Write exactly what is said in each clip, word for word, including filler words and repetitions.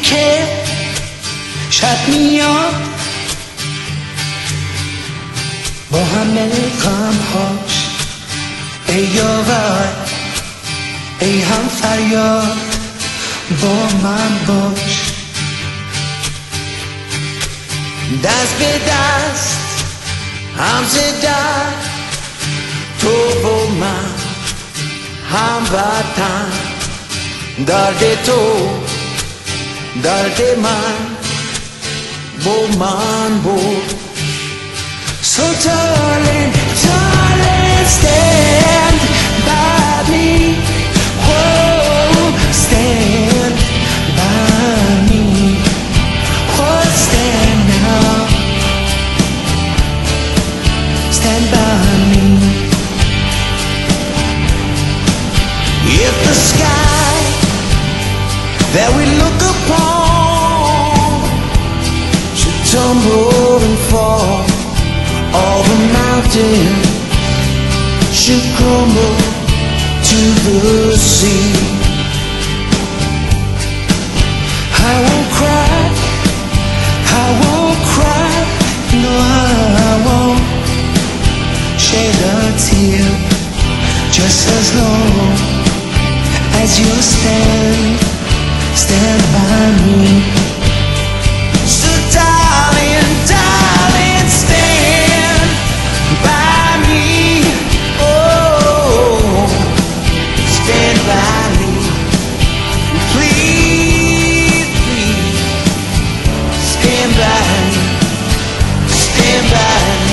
care, shut me up. با همه غمهاش ای یاور، ای هم فریاد با من باش. دست به دست همزدن، تو و من هموطن. درد تو درد من با من بود. So darling, darling, stand by me. Whoa, stand by me. Oh, stand now. Stand by me. If the sky that we look upon should tumble and fall, all the mountains should crumble to the sea, I won't cry, I won't cry, no I won't shed a tear, just as long as you stand, stand by me. So darling, darling, stand by me. Oh, stand by me. Please, please, stand by me. Stand by me.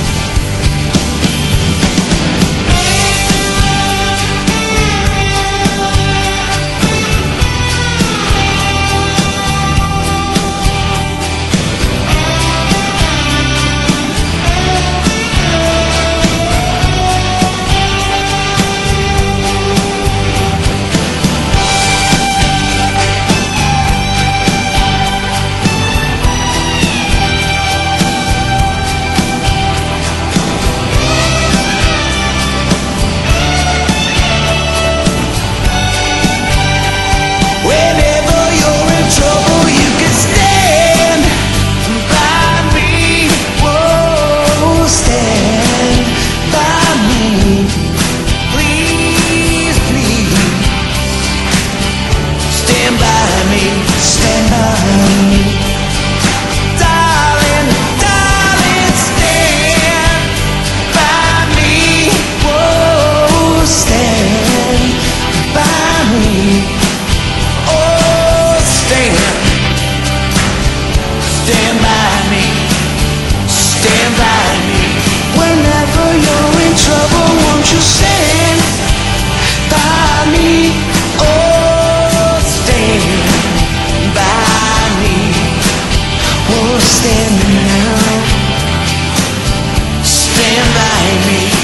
Stand by me, stand by me. Whenever you're in trouble, won't you stand by me? Oh, stand by me. Oh, stand now. Stand by me.